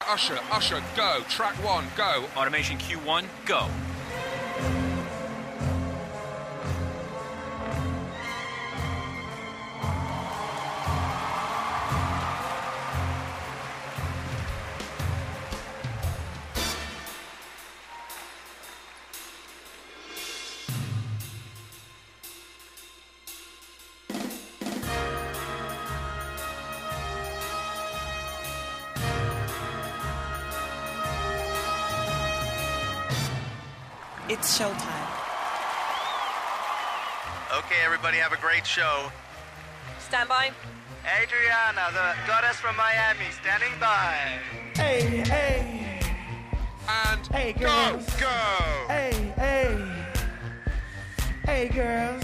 Usher, go. Track 1, go. Automation Q1, go. It's showtime. Okay, everybody, have a great show. Stand by. Adriana, the goddess from Miami, standing by. Hey, hey. And Hey, go, girls. go. Hey, hey. Hey, girls.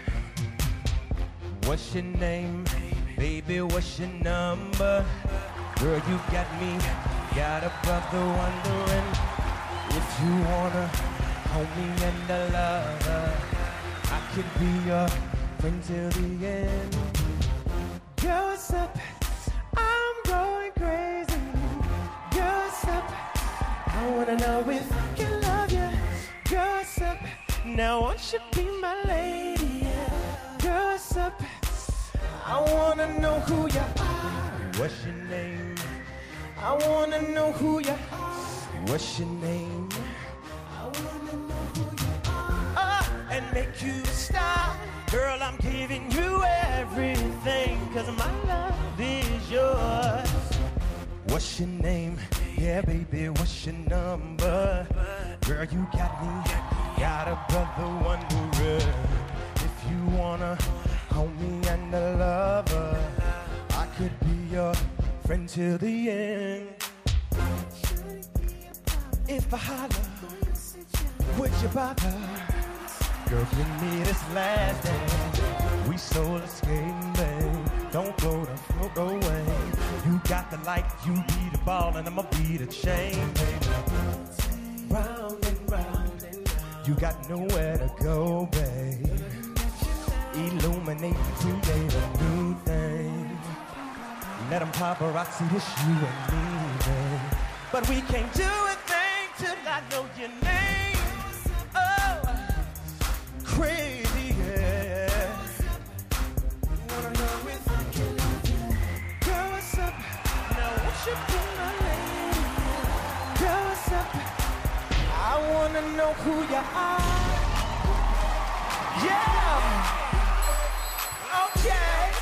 What's your name? Baby, what's your number? Girl, you got me. Got a brother wondering if you wanna hold me and a lover. I could be your friend till the end. Girls up, I'm going crazy. Girls up, I wanna know if I can love you. Girls up, now won't you be my lady? Girls up, I wanna know who you are. What's your name? I wanna know who you are. What's your name? I wanna know who you are. And make you stop. Girl, I'm giving you everything, 'cause my love is yours. What's your name? Yeah, baby, what's your number? Girl, you got me. Got a brother wondering if you wanna hold me and a lover. I could be your friend till the end. If I holler, would you bother? Girl, give me this last dance. We soul escaping, babe. Don't go to float away. You got the light, you be the ball, and I'ma be the chain, baby. Round and round, you got nowhere to go, babe. Illuminate, create a new thing. Let them paparazzi this you and me, babe. But we can't do a thing till I know your name. Oh, crazy, yeah. Wanna know if I can love you. Girl, what's up? Now won't you be my lady? Girl, what's up? I wanna know who you are. Yeah. Okay.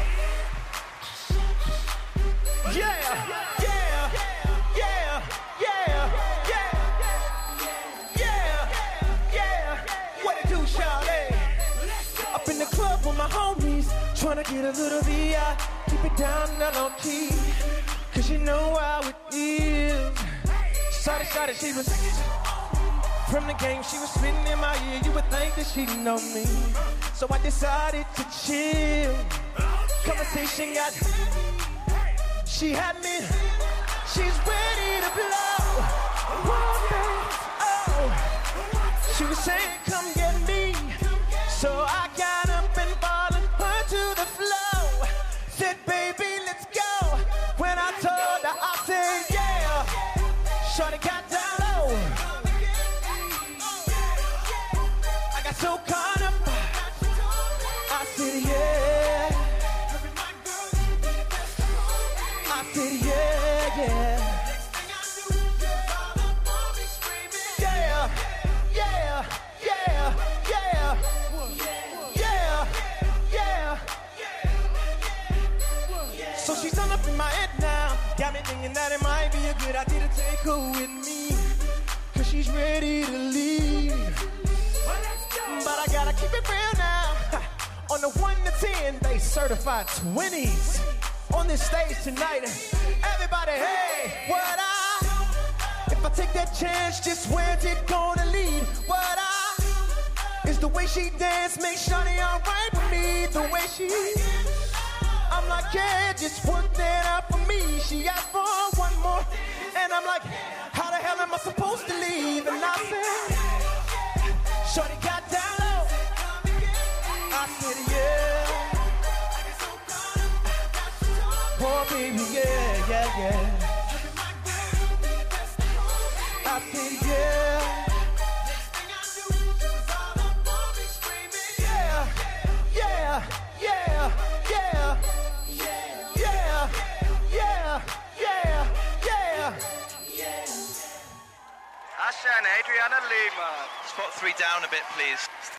Yeah. Yeah. Yeah. Yeah. Yeah. Yeah. What it do, Charlie? Up in the club with my homies, tryna get a little VI. Keep it down, not low key, 'cause you know how it is. Shawty, she was from the game, she was spitting in my ear. You would think that she know me, so I decided to chill. Conversation got, she had me, she's ready to blow. Oh, she was saying, come get me. So I got up and followed her to the floor. Said, baby, let's go. When I told her, I said, yeah. Shorty got down low. I got so caught up. I said, yeah. I said, yeah, yeah. Yeah, yeah, yeah, yeah. Yeah, yeah. So she's all up in my head now. Got me thinking that it might be a good idea to take her with me, 'cause she's ready to leave. But I gotta keep it real now. On the 1 to 10, they certified 20s. On this stage tonight, everybody, hey, what if I take that chance, just where's it gonna lead? What is the way she dance, make shawty alright with me. The way she, I'm like, yeah, just work that out for me. She asked for one more, and I'm like, how the hell am I supposed to leave? And I said, shawty got down low. I said, yeah. Oh, baby, yeah, yeah, yeah. Asha and Adriana Lima. Spot 3 down a bit, please.